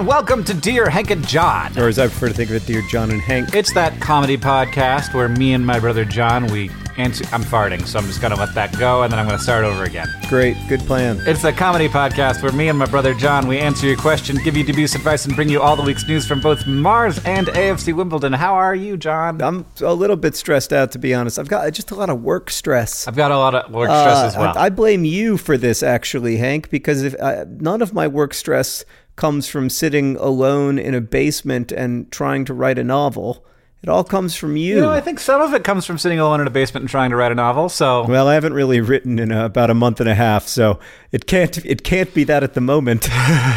welcome to Dear Hank and John. Or as I prefer to think of it, Dear John and Hank. It's that comedy podcast where me and my brother John, we answer... I'm farting, so I'm just going to let that go, and then I'm going to start over again. Great, good plan. It's a comedy podcast where me and my brother John, we answer your question, give you debut advice, and bring you all the week's news from both Mars and AFC Wimbledon. How are you, John? I'm a little bit stressed out, to be honest. I've got just a lot of work stress. I've got a lot of work stress as well. I blame you for this, actually, Hank, because if none of my work stress comes from sitting alone in a basement and trying to write a novel. It all comes from you. You know, I think some of it comes from sitting alone in a basement and trying to write a novel, so... Well, I haven't really written in about a month and a half, so it can't be that at the moment.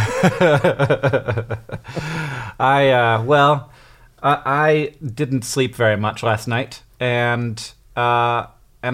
I didn't sleep very much last night, but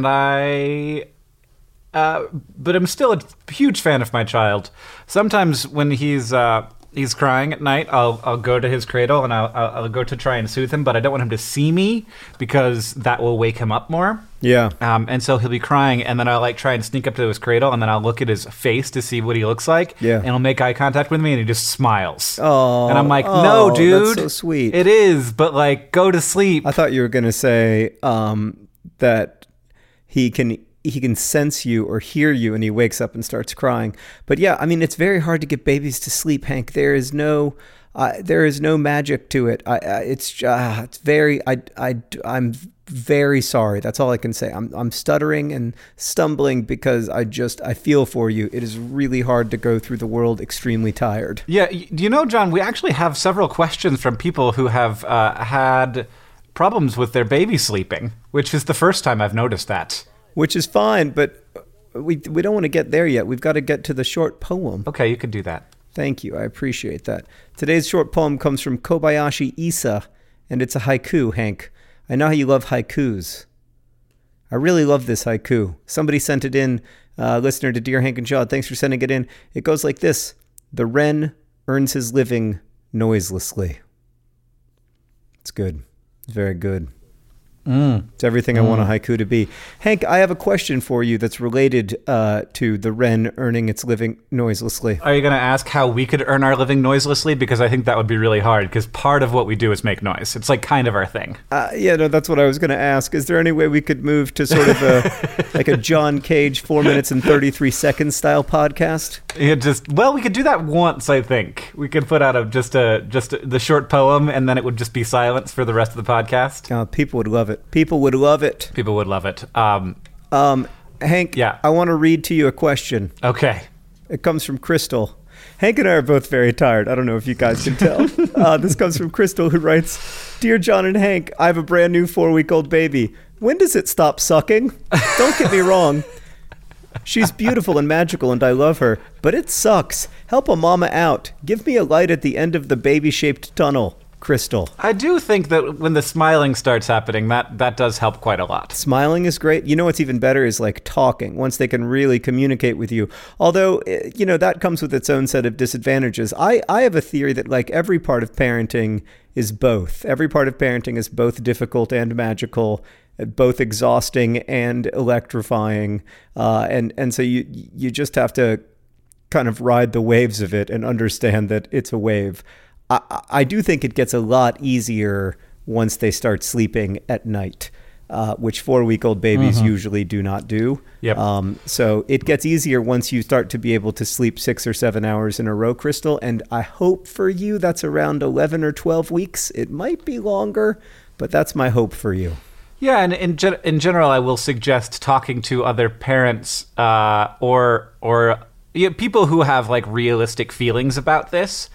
I'm still a huge fan of my child. Sometimes when he's crying at night, I'll go to his cradle and I'll go to try and soothe him, but I don't want him to see me because that will wake him up more. Yeah. And so he'll be crying, and then I'll try and sneak up to his cradle, and then I'll look at his face to see what he looks like. Yeah. And he'll make eye contact with me, and he just smiles. Oh. And I'm like, no, dude. That's so sweet. It is, but go to sleep. I thought you were gonna say that he can sense you or hear you and he wakes up and starts crying. But yeah, I mean, it's very hard to get babies to sleep, Hank. There is no magic to it. I'm very sorry. That's all I can say. I'm stuttering and stumbling because I feel for you. It is really hard to go through the world extremely tired. Yeah. Do you know, John, we actually have several questions from people who have had problems with their baby sleeping, which is the first time I've noticed that. Which is fine, but we don't want to get there yet. We've got to get to the short poem. Okay, you could do that. Thank you. I appreciate that. Today's short poem comes from Kobayashi Isa, and it's a haiku, Hank. I know how you love haikus. I really love this haiku. Somebody sent it in, listener to Dear Hank and John. Thanks for sending it in. It goes like this. The wren earns his living noiselessly. It's good. It's very good. It's everything I want a haiku to be. Hank, I have a question for you that's related to the wren earning its living noiselessly. Are you going to ask how we could earn our living noiselessly? Because I think that would be really hard, because part of what we do is make noise. It's kind of our thing. That's what I was going to ask. Is there any way we could move to sort of a John Cage 4 minutes and 33 seconds style podcast? Yeah, we could do that once, I think. We could put out just the short poem, and then it would just be silence for the rest of the podcast. People would love it. People would love it. People would love it. Hank, yeah. I want to read to you a question. Okay. It comes from Crystal. Hank and I are both very tired. I don't know if you guys can tell. This comes from Crystal, who writes, Dear John and Hank, I have a brand new 4-week-old baby. When does it stop sucking? Don't get me wrong. She's beautiful and magical, and I love her. But it sucks. Help a mama out. Give me a light at the end of the baby-shaped tunnel. Crystal. I do think that when the smiling starts happening, that does help quite a lot. Smiling is great. You know what's even better is talking, once they can really communicate with you. Although, that comes with its own set of disadvantages. I have a theory that every part of parenting is both. Every part of parenting is both difficult and magical, both exhausting and electrifying. And so you just have to kind of ride the waves of it and understand that it's a wave. I do think it gets a lot easier once they start sleeping at night, which 4-week-old babies usually do not do. Yep. So it gets easier once you start to be able to sleep 6 or 7 hours in a row, Crystal. And I hope for you that's around 11 or 12 weeks. It might be longer, but that's my hope for you. Yeah, and in general, I will suggest talking to other parents or people who have realistic feelings about this.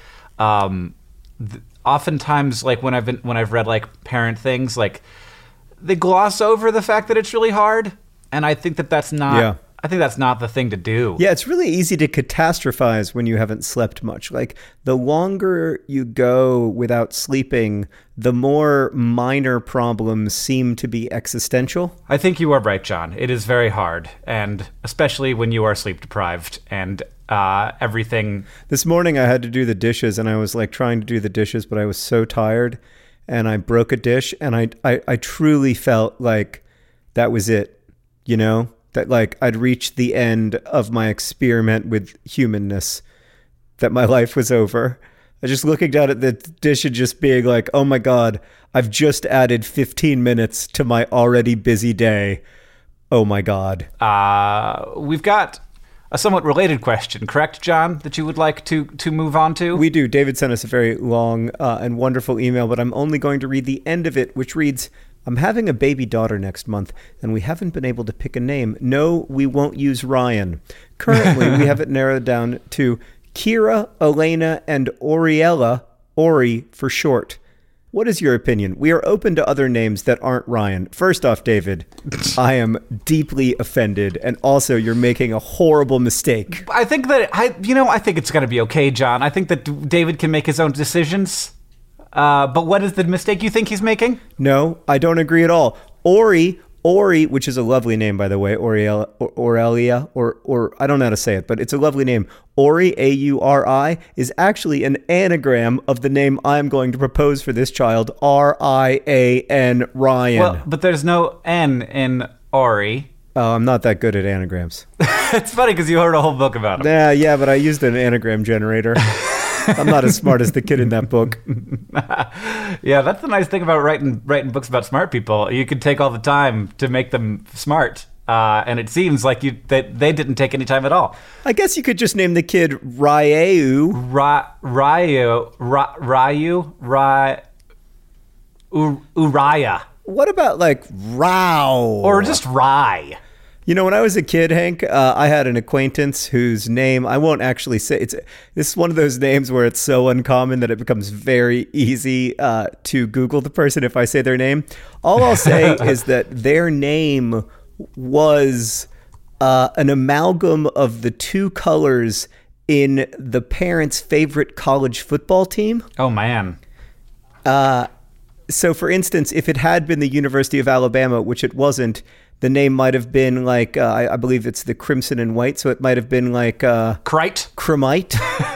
Oftentimes, when I've read parent things, they gloss over the fact that it's really hard, and I think that's not. Yeah. I think that's not the thing to do. Yeah, it's really easy to catastrophize when you haven't slept much. The longer you go without sleeping, the more minor problems seem to be existential. I think you are right, John. It is very hard, and especially when you are sleep deprived and everything. This morning I had to do the dishes, and I was trying to do the dishes, but I was so tired, and I broke a dish, and I truly felt like that was it, that I'd reached the end of my experiment with humanness, that my life was over. Just looking down at the dish and just being like, oh my God, I've just added 15 minutes to my already busy day. Oh my God. We've got a somewhat related question, correct, John, that you would like to move on to? We do. David sent us a very long and wonderful email, but I'm only going to read the end of it, which reads, I'm having a baby daughter next month, and we haven't been able to pick a name. No, we won't use Ryan. Currently, we have it narrowed down to Kira, Elena, and Oriella, Ori for short. What is your opinion? We are open to other names that aren't Ryan. First off, David, I am deeply offended, and also you're making a horrible mistake. I think that I think it's going to be okay, John. I think that David can make his own decisions. But what is the mistake you think he's making? No, I don't agree at all. Ori, which is a lovely name, by the way, Aurelia, or I don't know how to say it, but it's a lovely name. Ori, A-U-R-I, is actually an anagram of the name I'm going to propose for this child, R-I-A-N, Ryan. Well, but there's no N in Ori. Oh, I'm not that good at anagrams. It's funny because you heard a whole book about Yeah, them. but I used an anagram generator. I'm not as smart as the kid in that book. Yeah, that's the nice thing about writing books about smart people. You can take all the time to make them smart, and it seems like they didn't take any time at all. I guess you could just name the kid Ryu. Uriah. What about like Rao? Or just Rye. You know, when I was a kid, Hank, I had an acquaintance whose name I won't actually say. This is one of those names where it's so uncommon that it becomes very easy to Google the person if I say their name. All I'll say is that their name was an amalgam of the two colors in the parents' favorite college football team. Oh, man. So, for instance, if it had been the University of Alabama, which it wasn't, the name might have been like, I believe it's the Crimson and White, so it might have been like... Cremite.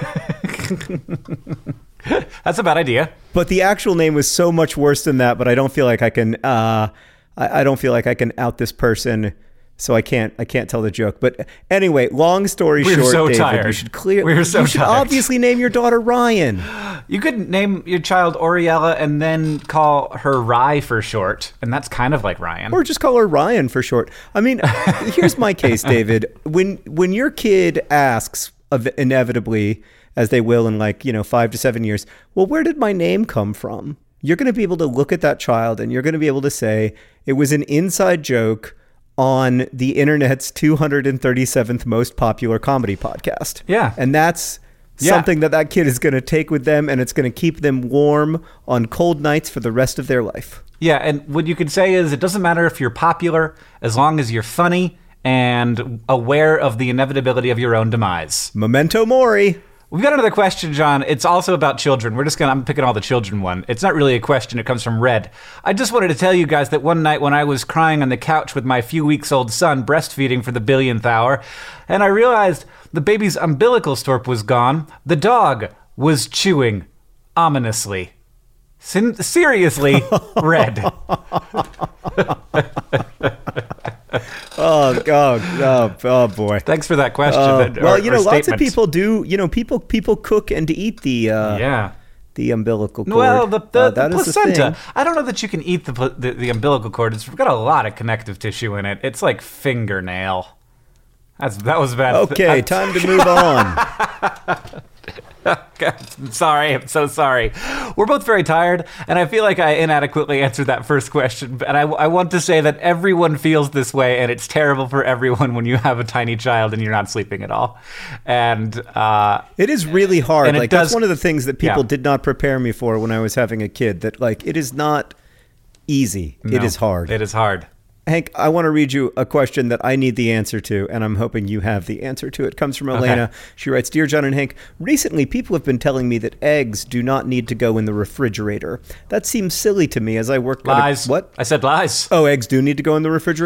That's a bad idea. But the actual name was so much worse than that, but I don't feel like I can... I don't feel like I can out this person, so I can't tell the joke. But anyway, long story short, so David, tired. you should We're so you should tired. obviously name your daughter Ryan. You could name your child Oriella and then call her Rye for short, and that's kind of like Ryan. Or just call her Ryan for short. I mean, here's my case, David. When your kid asks, inevitably, as they will in 5 to 7 years, well, where did my name come from? You're going to be able to look at that child and you're going to be able to say, it was an inside joke on the internet's 237th most popular comedy podcast. Yeah. And that's something that kid is going to take with them, and it's going to keep them warm on cold nights for the rest of their life. Yeah, and what you could say is it doesn't matter if you're popular as long as you're funny and aware of the inevitability of your own demise. Memento mori. We've got another question, John. It's also about children. I'm picking all the children one. It's not really a question. It comes from Red. I just wanted to tell you guys that one night when I was crying on the couch with my few weeks old son breastfeeding for the billionth hour, and I realized the baby's umbilical storp was gone, the dog was chewing ominously. Seriously, Red. Oh boy. Thanks for that question. Lots of people do. People cook and eat the umbilical cord. Well, the that is placenta. I don't know that you can eat the umbilical cord. It's got a lot of connective tissue in it. It's like fingernail. That was bad. Okay, time to move on. I'm sorry. I'm so sorry. We're both very tired, and I feel like I inadequately answered that first question. And I want to say that everyone feels this way, and it's terrible for everyone when you have a tiny child and you're not sleeping at all. And it is really hard. And that's one of the things that people did not prepare me for when I was having a kid. That it is not easy. No, it is hard. It is hard. Hank, I want to read you a question that I need the answer to, and I'm hoping you have the answer to it. It comes from Elena. Okay. She writes, Dear John and Hank, recently people have been telling me that eggs do not need to go in the refrigerator. That seems silly to me as I work... Lies. What? I said lies. Oh, eggs do need to go in the refrigerator?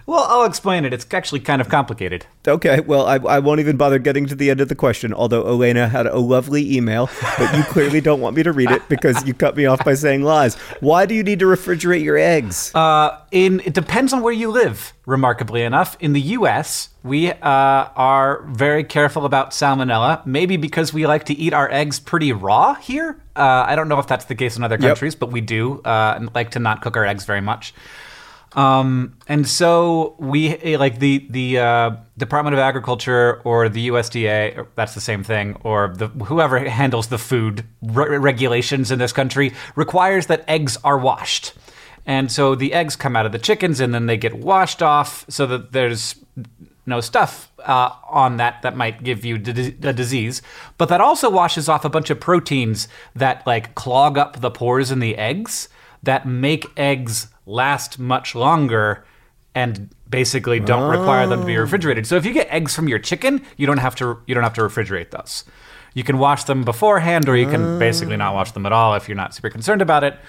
Well, I'll explain it. It's actually kind of complicated. Okay, well, I won't even bother getting to the end of the question, although Elena had a lovely email, but you clearly don't want me to read it because you cut me off by saying lies. Why do you need to refrigerate your eggs? It depends on where you live, remarkably enough. In the U.S., we are very careful about salmonella, maybe because we like to eat our eggs pretty raw here. I don't know if that's the case in other countries, but we do like to not cook our eggs very much. And so we like the Department of Agriculture or the USDA, that's the same thing, or whoever handles the food regulations in this country requires that eggs are washed. And so the eggs come out of the chickens and then they get washed off so that there's no stuff on that might give you a disease. But that also washes off a bunch of proteins that like clog up the pores in the eggs that make eggs last much longer and basically don't require them to be refrigerated. So if you get eggs from your chicken, you don't have to refrigerate those. You can wash them beforehand, or you can basically not wash them at all if you're not super concerned about it.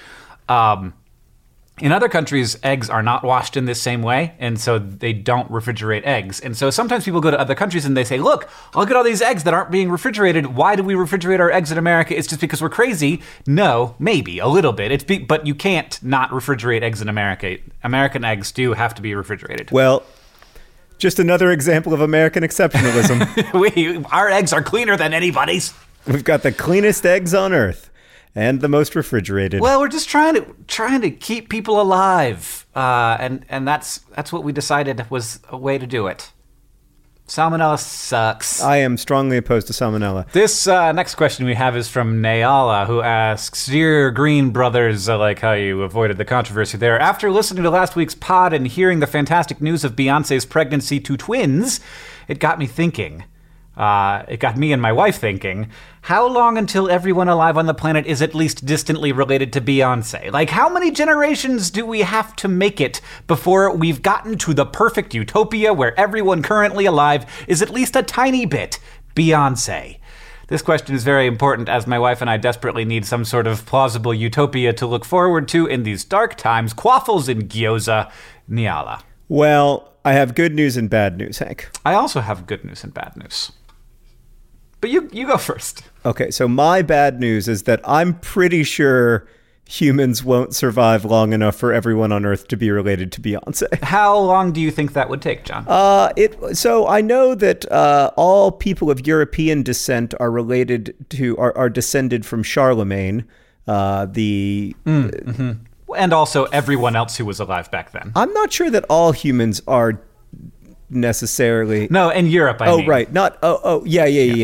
In other countries, eggs are not washed in this same way, and so they don't refrigerate eggs. And so sometimes people go to other countries and they say, look, look at all these eggs that aren't being refrigerated. Why do we refrigerate our eggs in America? It's just because we're crazy. No, maybe, a little bit. But you can't not refrigerate eggs in America. American eggs do have to be refrigerated. Well, just another example of American exceptionalism. Our eggs are cleaner than anybody's. We've got the cleanest eggs on Earth. And the most refrigerated. Well, we're just trying to keep people alive, and that's what we decided was a way to do it. Salmonella sucks. I am strongly opposed to salmonella. This next question we have is from Nayala, who asks, Dear Green Brothers, I like how you avoided the controversy there. After listening to last week's pod and hearing the fantastic news of Beyonce's pregnancy to twins, it got me thinking. It got me and my wife thinking, how long until everyone alive on the planet is at least distantly related to Beyonce? Like, how many generations do we have to make it before we've gotten to the perfect utopia where everyone currently alive is at least a tiny bit Beyonce? This question is very important as my wife and I desperately need some sort of plausible utopia to look forward to in these dark times. Quaffles and gyoza. Niala. Well, I have good news and bad news, Hank. I also have good news and bad news. But you go first. Okay, so my bad news is that I'm pretty sure humans won't survive long enough for everyone on Earth to be related to Beyonce. How long do you think that would take, John? So I know that all people of European descent are related to are descended from Charlemagne, and also everyone else who was alive back then. I'm not sure that all humans are necessarily. No, in Europe, I mean. Oh, right. Not. Yeah.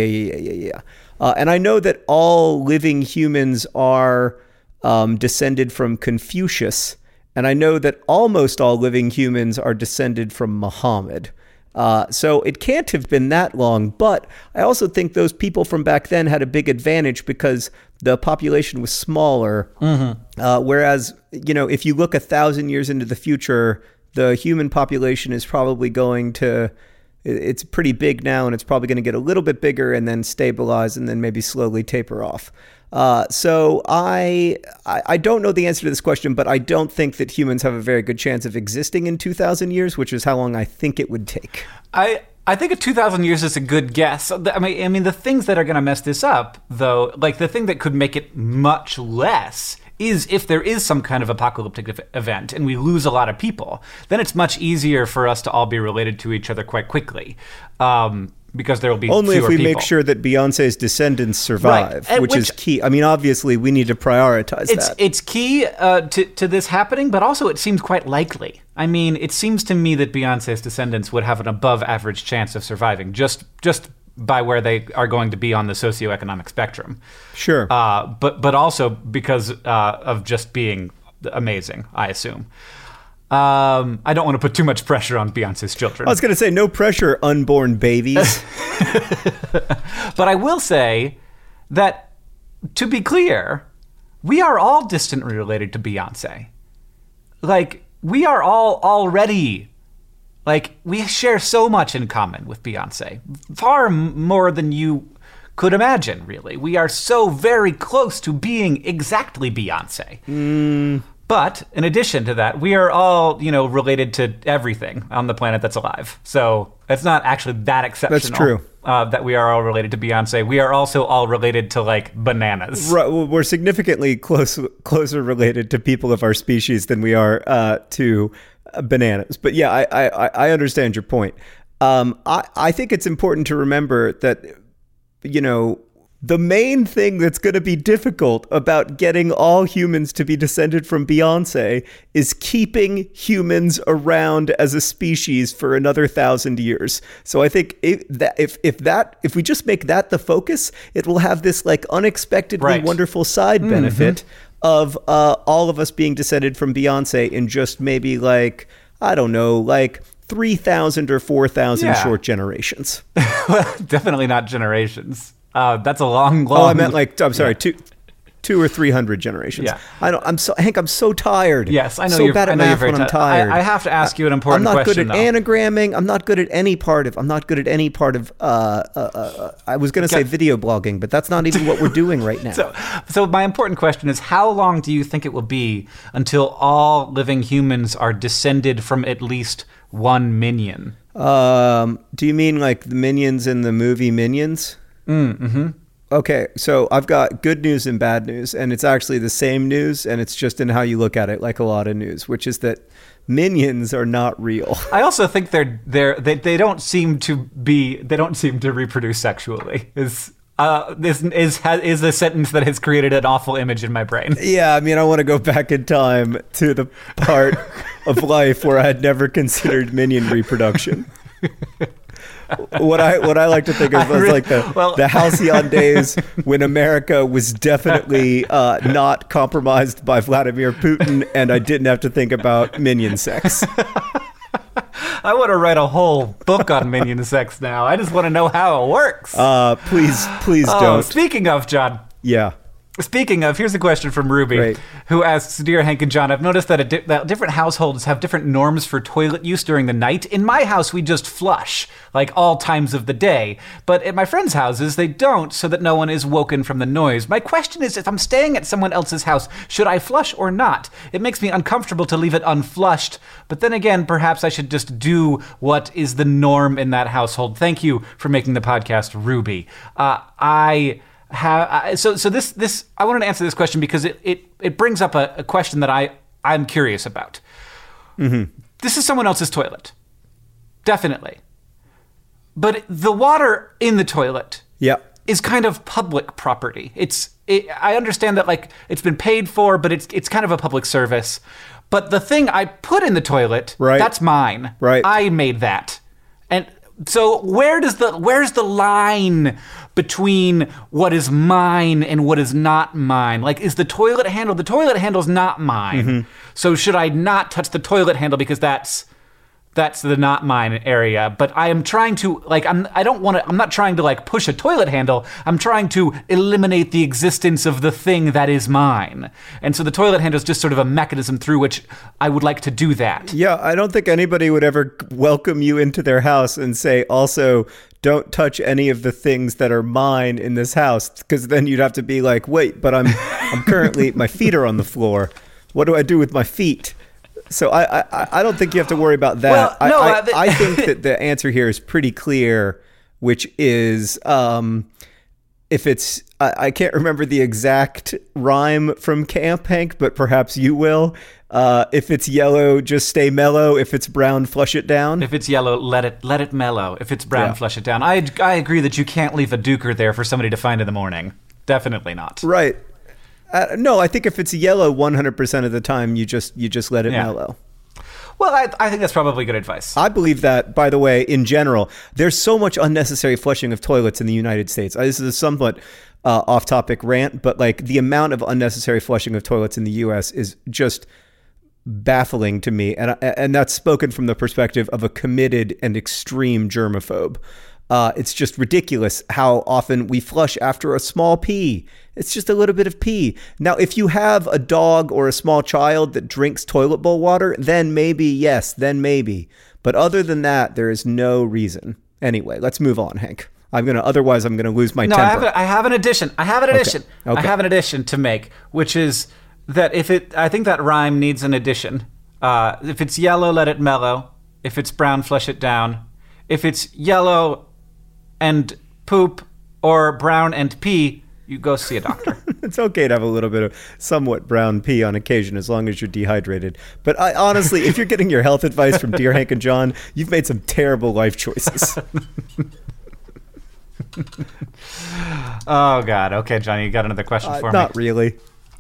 And I know that all living humans are descended from Confucius, and I know that almost all living humans are descended from Muhammad. So it can't have been that long, but I also think those people from back then had a big advantage because the population was smaller. Whereas, if you look 1,000 years into the future, the human population is probably going to, it's pretty big now, and it's probably going to get a little bit bigger and then stabilize and then maybe slowly taper off. So I don't know the answer to this question, but I don't think that humans have a very good chance of existing in 2,000 years, which is how long I think it would take. I think 2,000 years is a good guess. I mean, the things that are going to mess this up, though, like the thing that could make it much less is if there is some kind of apocalyptic event and we lose a lot of people, then it's much easier for us to all be related to each other quite quickly. Because there will be only fewer if we people. make sure that Beyonce's descendants survive, right. which is key. I mean, obviously, we need to prioritize that. It's key to this happening, but also it seems quite likely. I mean, it seems to me that Beyonce's descendants would have an above-average chance of surviving, just by where they are going to be on the socioeconomic spectrum. Sure. But also because of just being amazing, I assume. I don't want to put too much pressure on Beyonce's children. I was going to say, no pressure, unborn babies. But I will say that, to be clear, we are all distantly related to Beyonce. Like, we are all already, like, we share so much in common with Beyonce. Far more than you could imagine, really. We are so very close to being exactly Beyonce. But in addition to that, we are all, related to everything on the planet that's alive. So it's not actually that exceptional. That's true. That we are all related to Beyonce. We are also all related to, like, bananas. Right, we're significantly closer related to people of our species than we are to bananas. But yeah, I understand your point. I think it's important to remember that, the main thing that's going to be difficult about getting all humans to be descended from Beyonce is keeping humans around as a species for another 1,000 years. So I think if we just make that the focus, it will have this like unexpectedly wonderful side benefit of all of us being descended from Beyonce in just maybe like, I don't know, like 3,000 or 4,000 short generations. Well, definitely not generations. That's a long. Oh, I meant like, I'm sorry, 200 or 300 generations. Yeah. Hank, I'm so tired. Yes, I know so you're bad at math when I'm tired. I have to ask you an important question. I'm not question, good at anagramming. I'm not good at any part of. I was going to say video blogging, but that's not even what we're doing right now. So my important question is, how long do you think it will be until all living humans are descended from at least one minion? Do you mean like the minions in the movie Minions? Mm-hmm. Okay, so I've got good news and bad news, and it's actually the same news, and it's just in how you look at it, like a lot of news, which is that minions are not real. I also think they don't seem to reproduce sexually. Is a sentence that has created an awful image in my brain. Yeah, I mean, I want to go back in time to the part of life where I had never considered minion reproduction. What I like to think of as like the halcyon days when America was definitely not compromised by Vladimir Putin, and I didn't have to think about minion sex. I want to write a whole book on minion sex now. I just want to know how it works. Please don't. Speaking of, John. Yeah. Speaking of, here's a question from Ruby, who asks, Dear Hank and John, I've noticed that different households have different norms for toilet use during the night. In my house, we just flush, like all times of the day. But at my friends' houses, they don't, so that no one is woken from the noise. My question is, if I'm staying at someone else's house, should I flush or not? It makes me uncomfortable to leave it unflushed. But then again, perhaps I should just do what is the norm in that household. Thank you for making the podcast, Ruby. This I wanted to answer this question because it brings up a question that I'm curious about. Mm-hmm. This is someone else's toilet, definitely, but the water in the toilet is kind of public property. I understand that like it's been paid for, but it's kind of a public service. But the thing I put in the toilet, that's mine. Right. I made that, and so where's the line between what is mine and what is not mine? Like, is the toilet handle's not mine. Mm-hmm. So should I not touch the toilet handle because that's the not mine area? But I am trying to, like, I'm not trying to, like, push a toilet handle. I'm trying to eliminate the existence of the thing that is mine. And so the toilet handle is just sort of a mechanism through which I would like to do that. Yeah, I don't think anybody would ever welcome you into their house and say, also, don't touch any of the things that are mine in this house, because then you'd have to be like, wait, but I'm currently, my feet are on the floor. What do I do with my feet? So I don't think you have to worry about that. Well, no, I think that the answer here is pretty clear, which is if it's I can't remember the exact rhyme from camp, Hank, but perhaps you will. If it's yellow, just stay mellow. If it's brown, flush it down. If it's yellow, let it mellow. If it's brown, flush it down. I agree that you can't leave a duker there for somebody to find in the morning. Definitely not. Right. No, I think if it's yellow 100% of the time, you just let it mellow. Well, I think that's probably good advice. I believe that, by the way, in general, there's so much unnecessary flushing of toilets in the United States. This is a somewhat off-topic rant, but like the amount of unnecessary flushing of toilets in the U.S. is just baffling to me, and that's spoken from the perspective of a committed and extreme germaphobe. It's just ridiculous how often we flush after a small pee. It's just a little bit of pee. Now, if you have a dog or a small child that drinks toilet bowl water, then maybe, yes, then maybe. But other than that, there is no reason. Anyway, let's move on, Hank. Otherwise I'm gonna lose my temper. I have an addition. Okay. I have an addition to make, which is that I think that rhyme needs an addition. If it's yellow, let it mellow. If it's brown, flush it down. If it's yellow and poop or brown and pee, you go see a doctor. It's okay to have a little bit of somewhat brown pee on occasion as long as you're dehydrated. But honestly, if you're getting your health advice from Dear Hank and John, you've made some terrible life choices. Oh, God. Okay, Johnny, you got another question for me? Not really.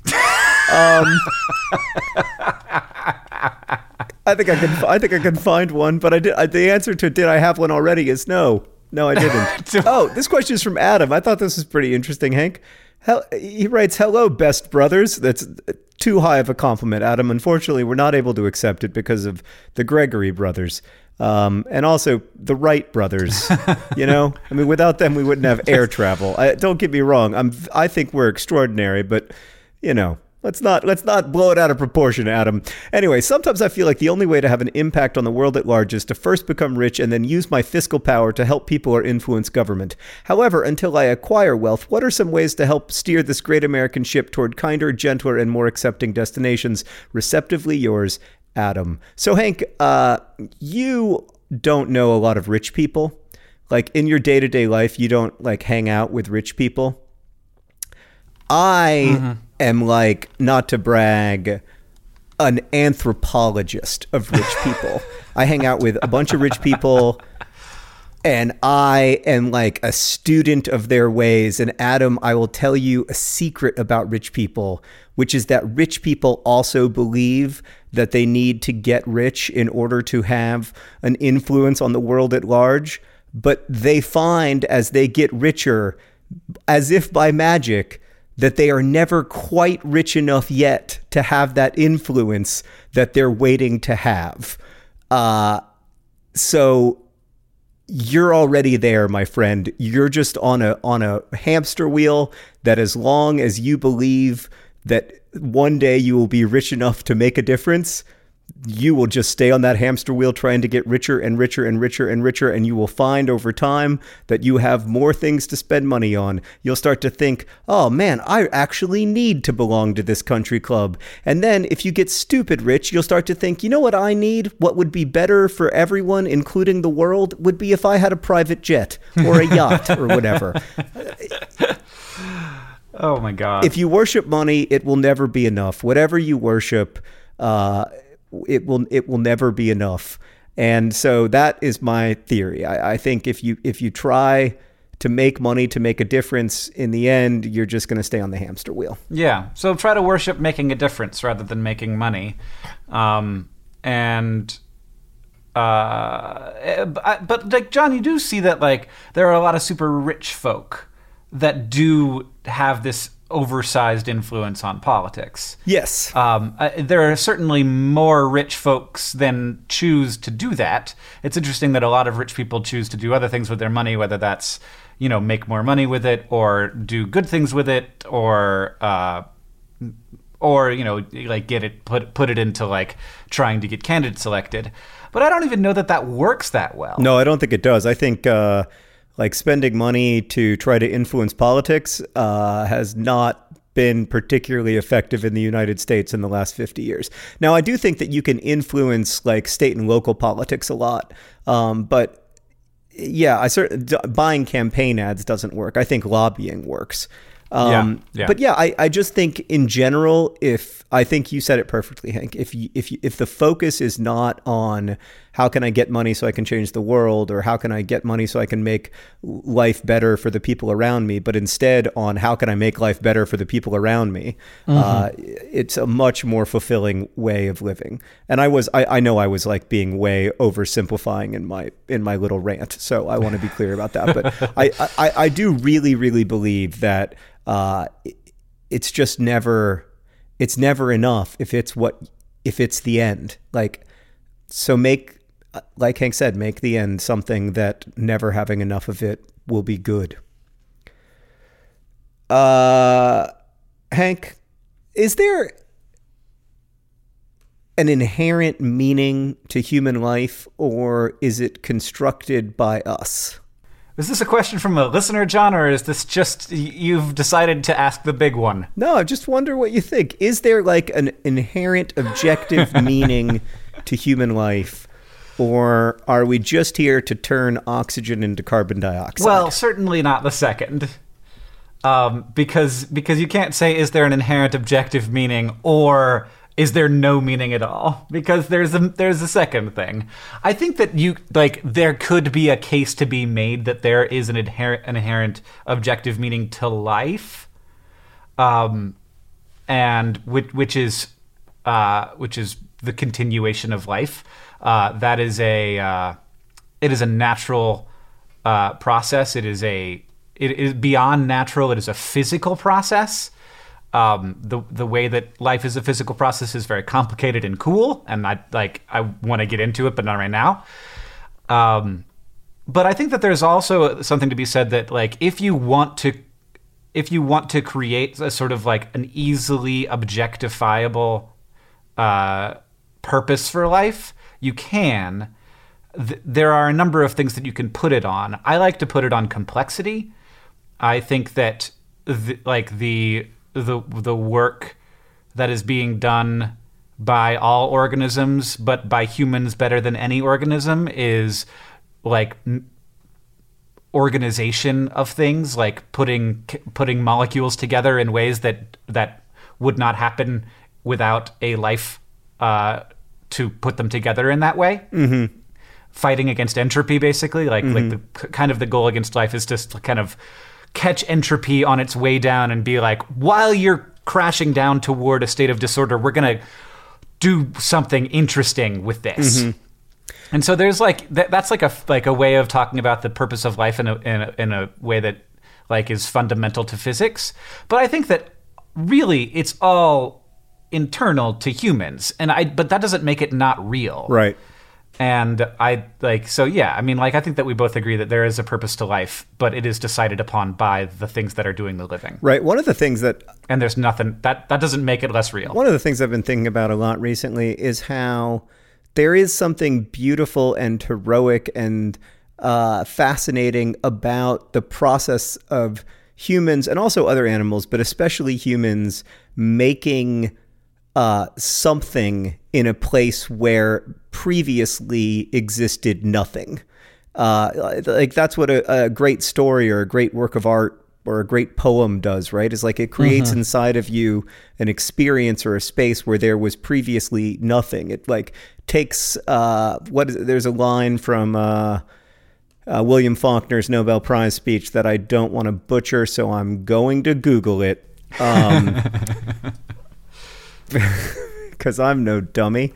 I think I can find one, but the answer to did I have one already is no. No, I didn't. Oh, this question is from Adam. I thought this was pretty interesting, Hank. He writes, "Hello, best brothers." That's too high of a compliment, Adam. Unfortunately, we're not able to accept it because of the Gregory brothers. And also the Wright brothers, you know, I mean, without them, we wouldn't have air travel. Don't get me wrong. I think we're extraordinary, but you know, let's not blow it out of proportion, Adam. Anyway, sometimes I feel like the only way to have an impact on the world at large is to first become rich and then use my fiscal power to help people or influence government. However, until I acquire wealth, what are some ways to help steer this great American ship toward kinder, gentler, and more accepting destinations? Receptively yours, Adam. So Hank, you don't know a lot of rich people. Like in your day-to-day life, you don't like hang out with rich people. I am like, not to brag, an anthropologist of rich people. I hang out with a bunch of rich people and I am like a student of their ways. And Adam, I will tell you a secret about rich people, which is that rich people also believe that they need to get rich in order to have an influence on the world at large. But they find as they get richer, as if by magic, that they are never quite rich enough yet to have that influence that they're waiting to have. So you're already there, my friend. You're just on a hamster wheel that as long as you believe that one day you will be rich enough to make a difference, you will just stay on that hamster wheel trying to get richer and richer and richer and richer, and you will find over time that you have more things to spend money on. You'll start to think, oh man, I actually need to belong to this country club. And then if you get stupid rich, you'll start to think, you know what I need? What would be better for everyone, including the world, would be if I had a private jet or a yacht or whatever. Oh my God. If you worship money, it will never be enough. Whatever you worship, it will never be enough. And so that is my theory. I think if you try to make money to make a difference, in the end, you're just going to stay on the hamster wheel. Yeah. So try to worship making a difference rather than making money. But like John, you do see that like there are a lot of super rich folk that do have this oversized influence on politics. Yes. There are certainly more rich folks than choose to do that. It's interesting that a lot of rich people choose to do other things with their money, whether that's, you know, make more money with it or do good things with it or you know, like get it, put it into like trying to get candidates elected. But I don't even know that works that well. No, I don't think it does. I think, like spending money to try to influence politics has not been particularly effective in the United States in the last 50 years. Now, I do think that you can influence like state and local politics a lot. But yeah, buying campaign ads doesn't work. I think lobbying works. But yeah, I just think in general, I think you said it perfectly, Hank. If the focus is not on how can I get money so I can change the world, or how can I get money so I can make life better for the people around me, but instead on how can I make life better for the people around me, it's a much more fulfilling way of living. And I know I was like being way oversimplifying in my little rant, so I want to be clear about that. But I do really, really believe that it's just never enough if it's the end. So like Hank said, make the end something that never having enough of it will be good. Hank, is there an inherent meaning to human life, or is it constructed by us? Is this a question from a listener, John, or is this just you've decided to ask the big one? No, I just wonder what you think. Is there like an inherent objective meaning to human life, or are we just here to turn oxygen into carbon dioxide? Well, certainly not the second. Because you can't say, is there an inherent objective meaning, or is there no meaning at all? Because there's a second thing. I think that there could be a case to be made that there is an inherent objective meaning to life, and which is the continuation of life. That is it is a natural process. It is beyond natural. It is a physical process. The way that life is a physical process is very complicated and cool, and I want to get into it, but not right now. But I think that there's also something to be said that like if you want to create a sort of like an easily objectifiable purpose for life, you can. There are a number of things that you can put it on. I like to put it on complexity. I think that the work that is being done by all organisms, but by humans better than any organism, is like organization of things, like putting molecules together in ways that would not happen without a life to put them together in that way. Mm-hmm. Fighting against entropy, basically, like the kind of the goal against life is just to kind of catch entropy on its way down and be like, while you're crashing down toward a state of disorder, we're going to do something interesting with this. Mm-hmm. And so there's like that's like a way of talking about the purpose of life in a way that like is fundamental to physics. But I think that really it's all internal to humans, but that doesn't make it not real, right? And I think that we both agree that there is a purpose to life, but it is decided upon by the things that are doing the living. Right. One of the things and there's nothing that doesn't make it less real. One of the things I've been thinking about a lot recently is how there is something beautiful and heroic and fascinating about the process of humans and also other animals, but especially humans making something in a place where previously existed nothing. Like that's what a great story or a great work of art or a great poem does, right? Is like it creates inside of you an experience or a space where there was previously nothing. It like takes there's a line from William Faulkner's Nobel Prize speech that I don't want to butcher, so I'm going to Google it. Because I'm no dummy.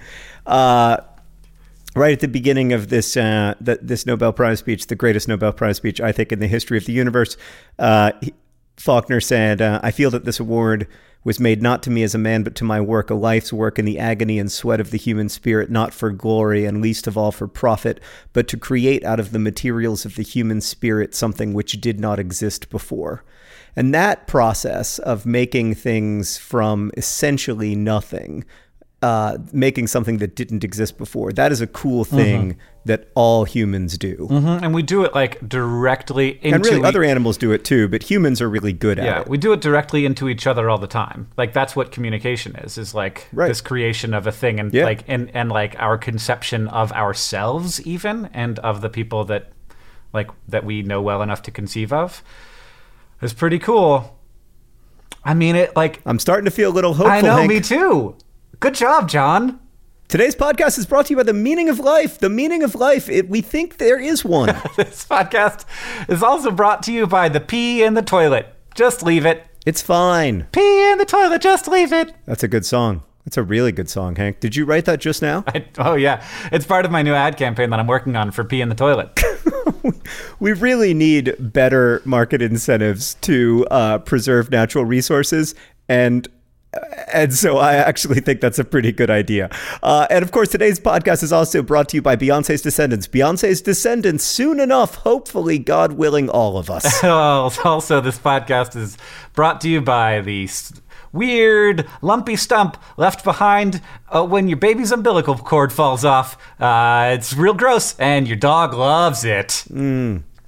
Right at the beginning of this this Nobel Prize speech, the greatest Nobel Prize speech, I think, in the history of the universe, Faulkner said, I feel that this award was made not to me as a man, but to my work, a life's work in the agony and sweat of the human spirit, not for glory and least of all for profit, but to create out of the materials of the human spirit something which did not exist before. And that process of making things from essentially nothing, making something that didn't exist before, that is a cool thing that all humans do. And we do it like directly into... And really other animals do it too, but humans are really good at it. Yeah, we do it directly into each other all the time. Like that's what communication is like this creation of a thing and like and like our conception of ourselves even, and of the people that we know well enough to conceive of. It's pretty cool. I mean, it like... I'm starting to feel a little hopeful, I know, Hank. Me too. Good job, John. Today's podcast is brought to you by the meaning of life. The meaning of life. We think there is one. This podcast is also brought to you by the pee in the toilet. Just leave it. It's fine. Pee in the toilet. Just leave it. That's a good song. That's a really good song, Hank. Did you write that just now? Oh, yeah. It's part of my new ad campaign that I'm working on for pee in the toilet. We really need better market incentives to preserve natural resources, and so I actually think that's a pretty good idea. And of course, today's podcast is also brought to you by Beyonce's Descendants. Beyonce's Descendants, soon enough, hopefully, God willing, all of us. Also, this podcast is brought to you by the weird lumpy stump left behind when your baby's umbilical cord falls off. It's real gross, and your dog loves it.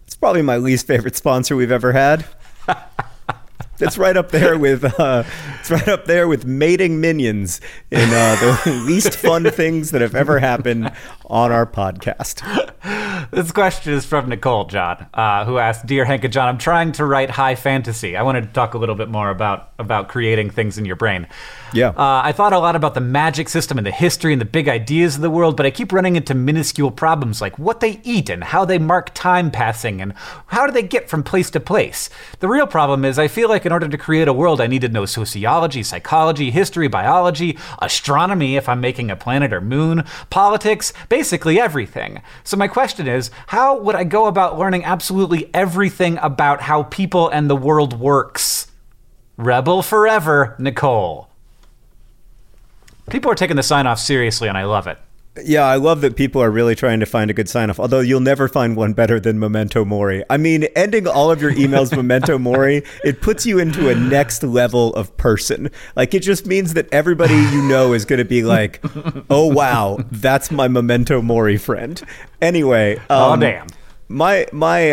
It's probably my least favorite sponsor we've ever had. It's right up there with mating minions in the least fun things that have ever happened on our podcast. This question is from Nicole, John, who asked, "Dear Hank and John, I'm trying to write high fantasy. I wanted to talk a little bit more about creating things in your brain. Yeah. I thought a lot about the magic system and the history and the big ideas of the world, but I keep running into minuscule problems like what they eat and how they mark time passing and how do they get from place to place. The real problem is I feel like in order to create a world, I need to know sociology, psychology, history, biology, astronomy if I'm making a planet or moon, politics, basically everything. So my question is, how would I go about learning absolutely everything about how people and the world works? Rebel forever, Nicole." People are taking the sign-off seriously, and I love it. Yeah, I love that people are really trying to find a good sign-off, although you'll never find one better than Memento Mori. I mean, ending all of your emails Memento Mori, it puts you into a next level of person. Like, it just means that everybody you know is going to be like, oh, wow, that's my Memento Mori friend. Anyway. Oh, damn. My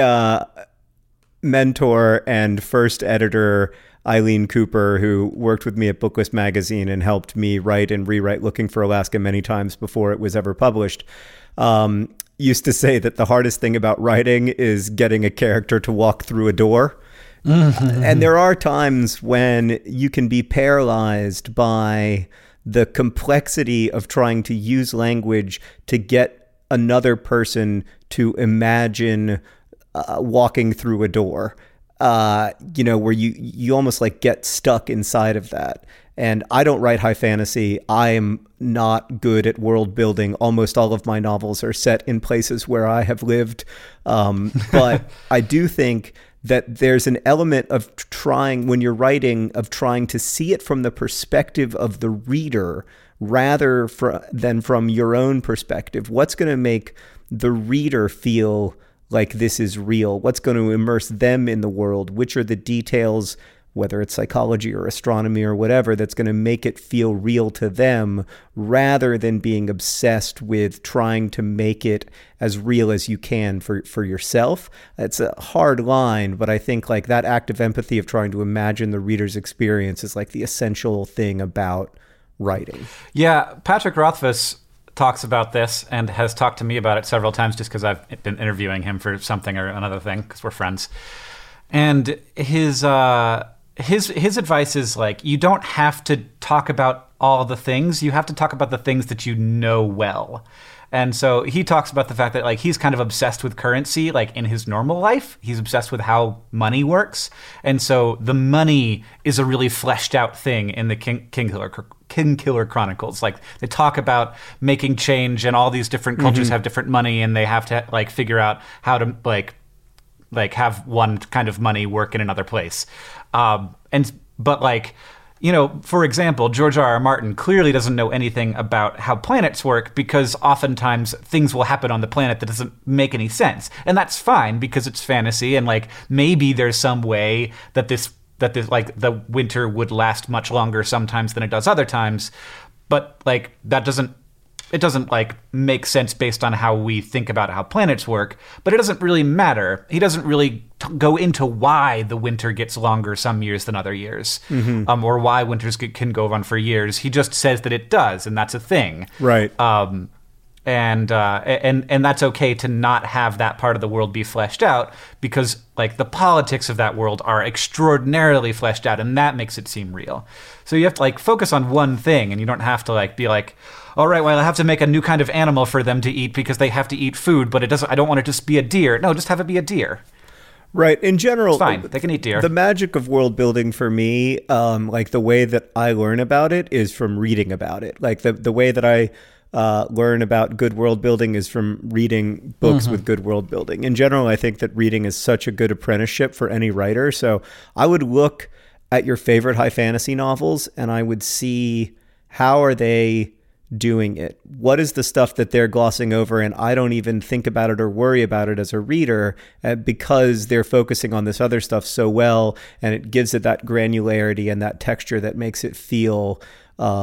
mentor and first editor, Eileen Cooper, who worked with me at Booklist Magazine and helped me write and rewrite Looking for Alaska many times before it was ever published, used to say that the hardest thing about writing is getting a character to walk through a door. And there are times when you can be paralyzed by the complexity of trying to use language to get another person to imagine walking through a door. Where you almost like get stuck inside of that. And I don't write high fantasy. I am not good at world building. Almost all of my novels are set in places where I have lived. But I do think that there's an element of trying, when you're writing, of trying to see it from the perspective of the reader rather than from your own perspective. What's going to make the reader feel like this is real? What's going to immerse them in the world? Which are the details, whether it's psychology or astronomy or whatever, that's going to make it feel real to them rather than being obsessed with trying to make it as real as you can for yourself? It's a hard line, but I think like that act of empathy of trying to imagine the reader's experience is like the essential thing about writing. Yeah, Patrick Rothfuss talks about this and has talked to me about it several times just because I've been interviewing him for something or another thing because we're friends. And his advice is like, you don't have to talk about all the things. You have to talk about the things that you know well. And so he talks about the fact that like he's kind of obsessed with currency, like in his normal life. He's obsessed with how money works. And so the money is a really fleshed out thing in the Kingkiller Chronicles. Like they talk about making change and all these different cultures have different money and they have to like figure out how to like have one kind of money work in another place. But like, you know, for example, George R.R. Martin clearly doesn't know anything about how planets work because oftentimes things will happen on the planet that doesn't make any sense. And that's fine because it's fantasy and like maybe there's some way that this like the winter would last much longer sometimes than it does other times. But like it doesn't like make sense based on how we think about how planets work, but it doesn't really matter. He doesn't really go into why the winter gets longer some years than other years, or why winters can go on for years. He just says that it does, and that's a thing. Right. And that's okay to not have that part of the world be fleshed out because like the politics of that world are extraordinarily fleshed out, and that makes it seem real. So you have to like focus on one thing, and you don't have to like be like, all right, well, I have to make a new kind of animal for them to eat because they have to eat food, but I don't want it to just be a deer. No, just have it be a deer. Right. In general, it's fine. They can eat deer. The magic of world building for me, like the way that I learn about it is from reading about it. Like the way that I learn about good world building is from reading books with good world building. In general, I think that reading is such a good apprenticeship for any writer. So I would look at your favorite high fantasy novels and I would see how are they doing it? What is the stuff that they're glossing over and I don't even think about it or worry about it as a reader because they're focusing on this other stuff so well, and it gives it that granularity and that texture that makes it feel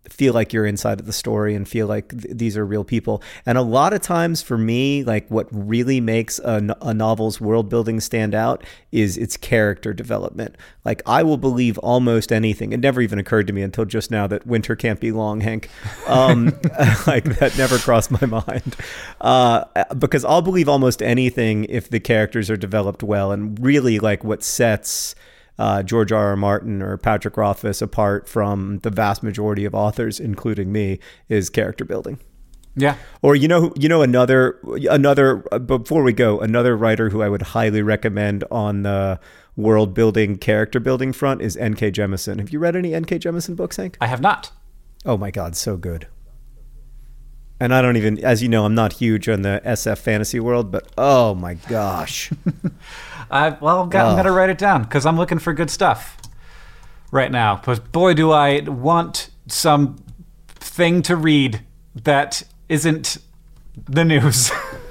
feel like you're inside of the story and feel like these are real people. And a lot of times for me, like what really makes a novel's world building stand out is its character development. Like I will believe almost anything. It never even occurred to me until just now that winter can't be long, Hank. Like that never crossed my mind. Because I'll believe almost anything if the characters are developed well. And really like what sets George R.R. Martin or Patrick Rothfuss apart from the vast majority of authors, including me, is character building. Yeah. Or another before we go, another writer who I would highly recommend on the world building, character building front is N.K. Jemisin. Have you read any N.K. Jemisin books, Hank? I have not. Oh my God, so good. And I don't even, as you know, I'm not huge on the SF fantasy world, but oh my gosh. I'm going to write it down because I'm looking for good stuff right now. But boy, do I want some thing to read that isn't the news.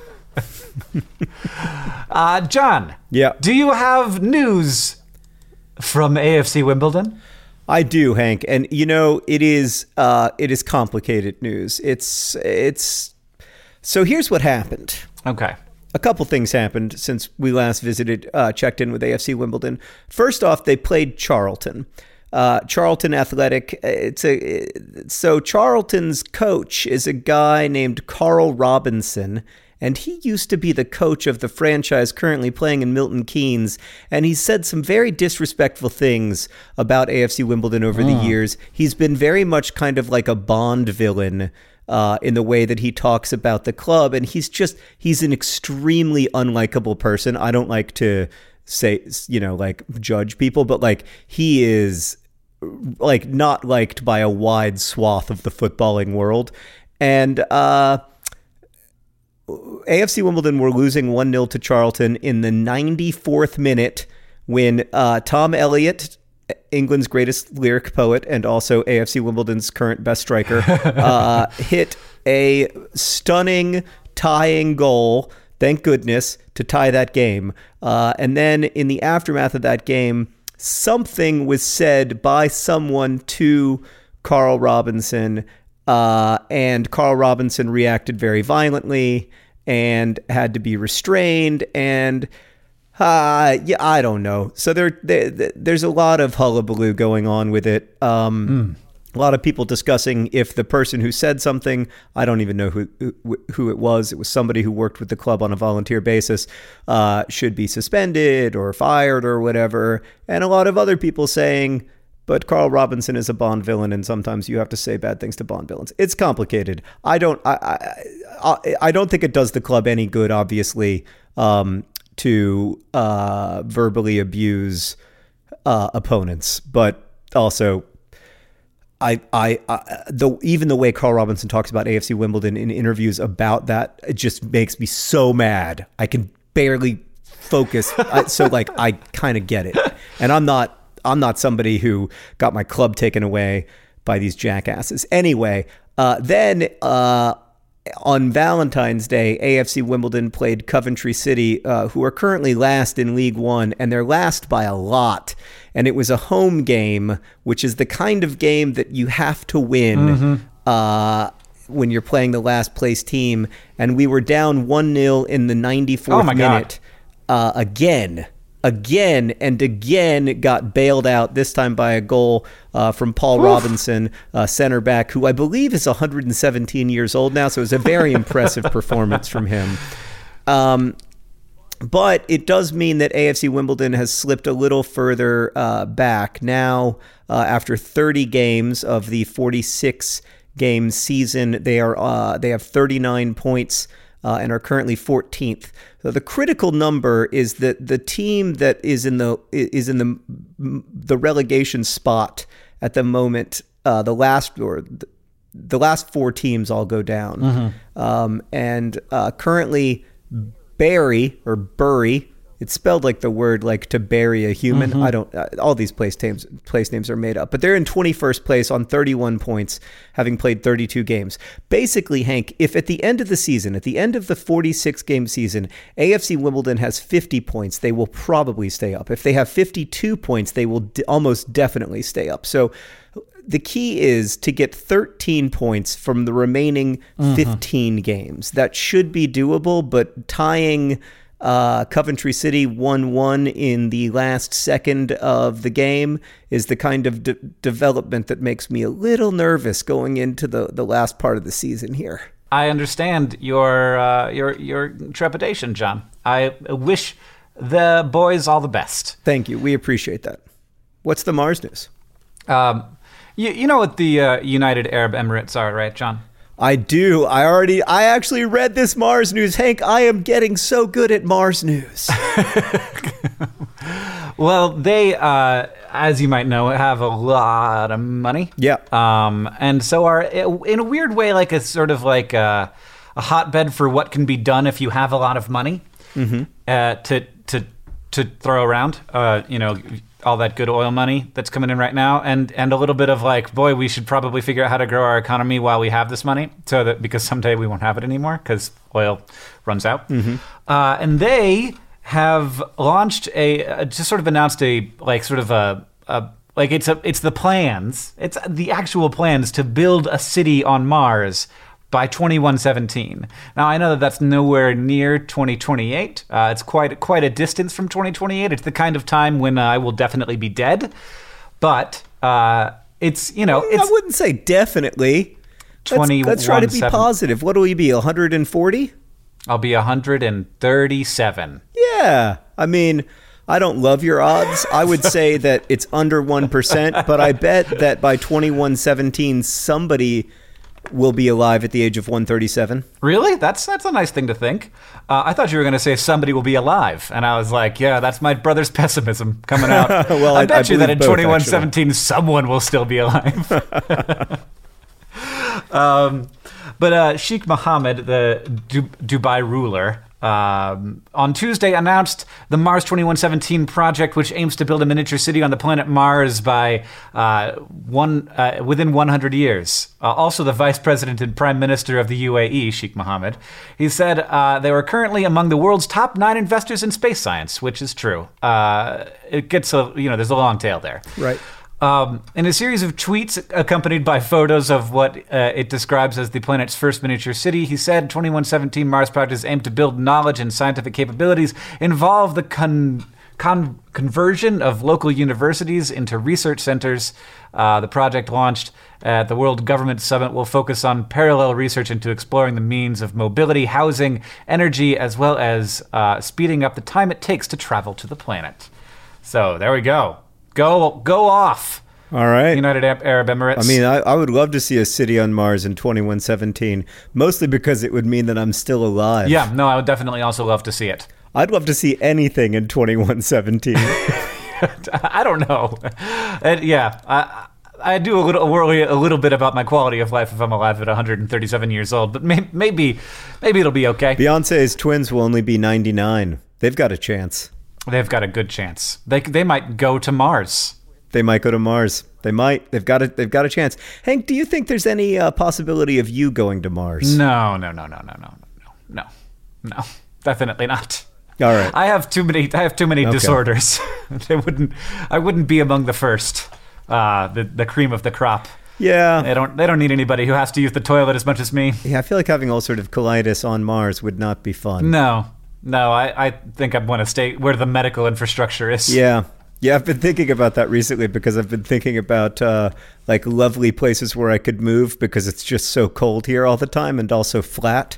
John. Yeah. Do you have news from AFC Wimbledon? I do, Hank, and it is complicated news. It's so here's what happened. Okay. A couple things happened since we last checked in with AFC Wimbledon. First off, they played Charlton. Charlton Athletic. So Charlton's coach is a guy named Carl Robinson, and he used to be the coach of the franchise currently playing in Milton Keynes, and he's said some very disrespectful things about AFC Wimbledon over the years. He's been very much kind of like a Bond villain in the way that he talks about the club, and he's an extremely unlikable person. I don't like to say, like judge people, but like he is like not liked by a wide swath of the footballing world. And AFC Wimbledon were losing 1-0 to Charlton in the 94th minute when Tom Elliott, England's greatest lyric poet and also AFC Wimbledon's current best striker, hit a stunning tying goal, thank goodness, to tie that game. And then in the aftermath of that game, something was said by someone to Carl Robinson, and Carl Robinson reacted very violently and had to be restrained. And I don't know. So there's a lot of hullabaloo going on with it. A lot of people discussing if the person who said something, I don't even know who it was. It was somebody who worked with the club on a volunteer basis, should be suspended or fired or whatever. And a lot of other people saying, but Carl Robinson is a Bond villain, and sometimes you have to say bad things to Bond villains. It's complicated. I don't think it does the club any good, obviously, to verbally abuse opponents, but also even the way Carl Robinson talks about AFC Wimbledon in interviews about that, it just makes me so mad. I can barely focus. So like I kind of get it, and I'm not somebody who got my club taken away by these jackasses. Anyway, then on Valentine's Day, AFC Wimbledon played Coventry City, who are currently last in League One, and they're last by a lot. And it was a home game, which is the kind of game that you have to win when you're playing the last place team. And we were down 1-0 in the 94th minute. Again and again got bailed out, this time by a goal from Paul Robinson, center back, who I believe is 117 years old now. So it was a very impressive performance from him. But it does mean that AFC Wimbledon has slipped a little further back. Now, after 30 games of the 46-game season, they have 39 points and are currently 14th. So the critical number is that the team that is in the relegation spot at the moment, the last 4 teams all go down, and currently Bury It's spelled like the word like to bury a human. I don't. All these place names are made up, but they're in 21st place on 31 points, having played 32 games. Basically, Hank, if at the end of the season, at the end of the 46-game season, AFC Wimbledon has 50 points, they will probably stay up. If they have 52 points, they will almost definitely stay up. So the key is to get 13 points from the remaining 15 games. That should be doable, but tying Coventry City 1-1 in the last second of the game is the kind of development that makes me a little nervous going into the last part of the season here. I understand your trepidation, John. I wish the boys all the best. Thank you. We appreciate that. What's the Mars news? You know what the United Arab Emirates are, right, John? I do. I actually read this Mars news. Hank, I am getting so good at Mars news. Well, they, as you might know, have a lot of money. Yeah. And so are, in a weird way, like a sort of like a hotbed for what can be done if you have a lot of money to throw around. All that good oil money that's coming in right now, and a little bit of like, boy, we should probably figure out how to grow our economy while we have this money, so that because someday we won't have it anymore because oil runs out. And they have launched just sort of announced it's the plans. It's the actual plans to build a city on Mars by 2117. Now, I know that that's nowhere near 2028. It's quite a distance from 2028. It's the kind of time when I will definitely be dead. But it's. I wouldn't say definitely. Let's try to be positive. What will you be, 140? I'll be 137. Yeah. I mean, I don't love your odds. I would say that it's under 1%, but I bet that by 2117, somebody will be alive at the age of 137. Really? That's a nice thing to think. I thought you were going to say somebody will be alive, and I was like, yeah, that's my brother's pessimism coming out. Well, I bet you that in both, 2117 someone will still be alive. But Sheikh Mohammed, the Dubai ruler, on Tuesday announced the Mars 2117 project, which aims to build a miniature city on the planet Mars by within 100 years. Also, the vice president and prime minister of the UAE, Sheikh Mohammed, he said they were currently among the world's top 9 investors in space science, which is true. It gets there's a long tail there. Right. In a series of tweets accompanied by photos of what it describes as the planet's first miniature city, he said 2117 Mars project is aimed to build knowledge and scientific capabilities, involve the conversion of local universities into research centers. The project, launched at the World Government Summit, will focus on parallel research into exploring the means of mobility, housing, energy, as well as speeding up the time it takes to travel to the planet. So there we go. Go off. All right. United Arab Emirates. I mean, I would love to see a city on Mars in 2117, mostly because it would mean that I'm still alive. Yeah, no, I would definitely also love to see it. I'd love to see anything in 2117. I don't know. I do worry a little bit about my quality of life if I'm alive at 137 years old, but maybe it'll be okay. Beyonce's twins will only be 99. They've got a chance. They've got a good chance. They might go to Mars. They might go to Mars. They might. They've got a chance. Hank, do you think there's any possibility of you going to Mars? No. Definitely not. All right. I have too many disorders. I wouldn't be among the first. The cream of the crop. Yeah. They don't need anybody who has to use the toilet as much as me. Yeah, I feel like having ulcerative colitis on Mars would not be fun. No, I think I want to stay where the medical infrastructure is. Yeah, I've been thinking about that recently because I've been thinking about like lovely places where I could move because it's just so cold here all the time and also flat.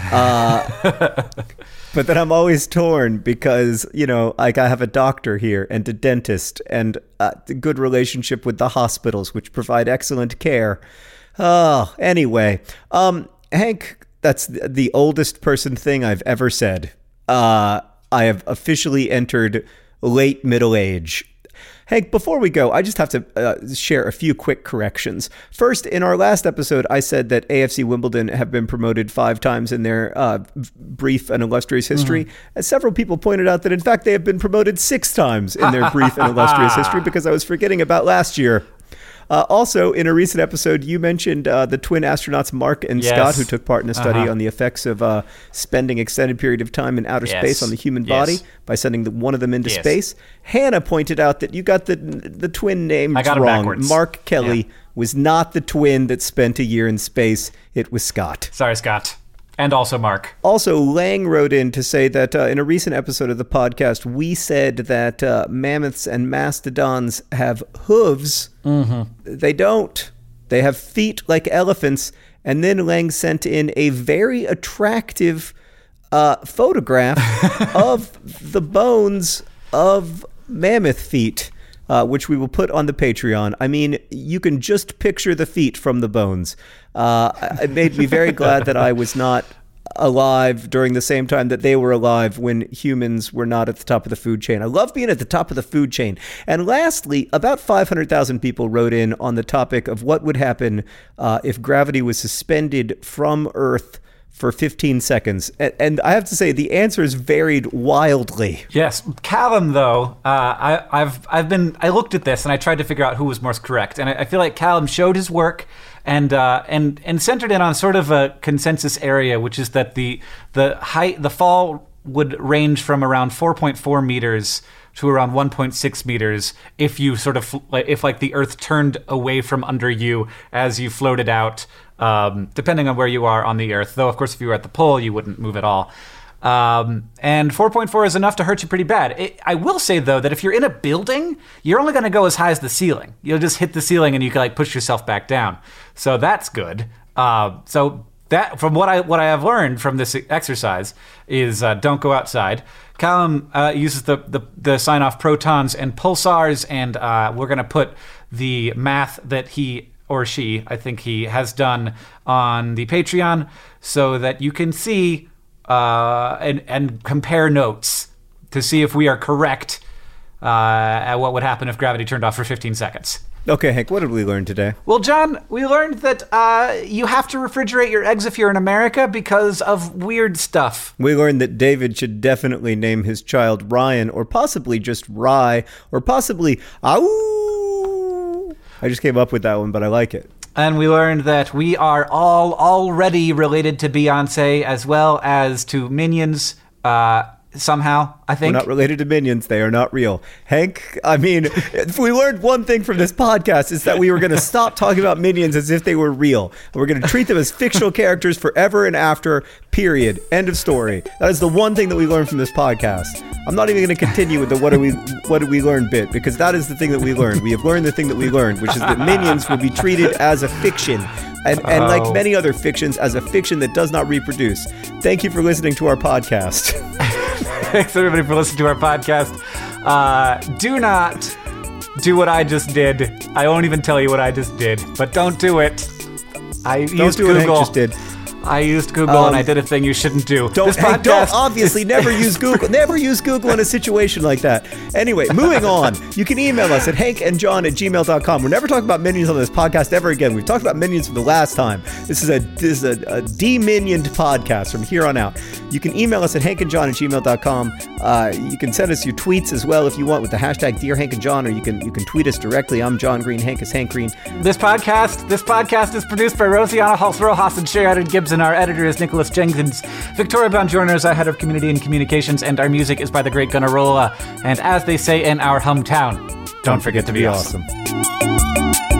But then I'm always torn because, like I have a doctor here and a dentist and a good relationship with the hospitals, which provide excellent care. Oh, anyway. Hank, that's the oldest person thing I've ever said. I have officially entered late middle age. Hank, before we go, I just have to share a few quick corrections. First, in our last episode, I said that AFC Wimbledon have been promoted 5 times in their brief and illustrious history. As several people pointed out that, in fact, they have been promoted 6 times in their brief and illustrious history, because I was forgetting about last year. Also, in a recent episode, you mentioned the twin astronauts Mark and Scott, who took part in a study on the effects of spending extended period of time in outer space on the human body by sending one of them into space. Hannah pointed out that you got the twin names wrong. Backwards. Mark Kelly was not the twin that spent a year in space. It was Scott. Sorry, Scott. And also Mark. Also, Lang wrote in to say that in a recent episode of the podcast, we said that mammoths and mastodons have hooves. They don't. They have feet like elephants. And then Lang sent in a very attractive photograph of the bones of mammoth feet, which we will put on the Patreon. I mean, you can just picture the feet from the bones. It made me very glad that I was not alive during the same time that they were alive, when humans were not at the top of the food chain. I love being at the top of the food chain. And lastly, about 500,000 people wrote in on the topic of what would happen if gravity was suspended from Earth for 15 seconds. And I have to say, the answers varied wildly. Yes. Callum, though, I looked at this and I tried to figure out who was most correct. And I feel like Callum showed his work and centered in on sort of a consensus area, which is that the fall would range from around 4.4 meters to around 1.6 meters if you sort of, if like the Earth turned away from under you as you floated out, depending on where you are on the Earth. Though, of course, if you were at the pole, you wouldn't move at all. And 4.4 is enough to hurt you pretty bad. I will say, though, that if you're in a building, you're only going to go as high as the ceiling. You'll just hit the ceiling and you can like push yourself back down. So that's good. So that, from what I have learned from this exercise, is don't go outside. Callum uses the sign-off protons and pulsars, and we're going to put the math that he or she, I think he has done, on the Patreon so that you can see and compare notes to see if we are correct at what would happen if gravity turned off for 15 seconds. Okay, Hank, what did we learn today? Well, John, we learned that you have to refrigerate your eggs if you're in America because of weird stuff. We learned that David should definitely name his child Ryan, or possibly just Rye, or possibly Ow! I just came up with that one, but I like it. And we learned that we are all already related to Beyonce as well as to Minions, somehow, I think. We're not related to Minions. They are not real. Hank, I mean, if we learned one thing from this podcast, is that we were going to stop talking about Minions as if they were real. We're going to treat them as fictional characters forever and after, period. End of story. That is the one thing that we learned from this podcast. I'm not even going to continue with the what did we learn bit, because that is the thing that we learned. We have learned the thing that we learned, which is that Minions will be treated as a fiction. And like many other fictions, as a fiction that does not reproduce. Thank you for listening to our podcast. Thanks, everybody, for listening to our podcast. Do not do what I just did. I won't even tell you what I just did, but don't do it. I used Google. What Hank just did. I used Google and I did a thing you shouldn't do. Don't obviously never use Google. Never use Google in a situation like that. Anyway, moving on. You can email us at hankandjohn@gmail.com. We're never talking about Minions on this podcast ever again. We've talked about Minions for the last time. This is a de-minioned podcast from here on out. You can email us at hankandjohn@gmail.com. You can send us your tweets as well if you want with the hashtag #DearHankandJohn, or you can tweet us directly. I'm John Green. Hank is Hank Green. This podcast is produced by Rosianna Halls-Rojas and Sheridan Gibson. Our editor is Nicholas Jenkins. Victoria Bongiorno is our head of community and communications, and our music is by the great Gunnarolla. And as they say in our hometown, don't forget to be awesome.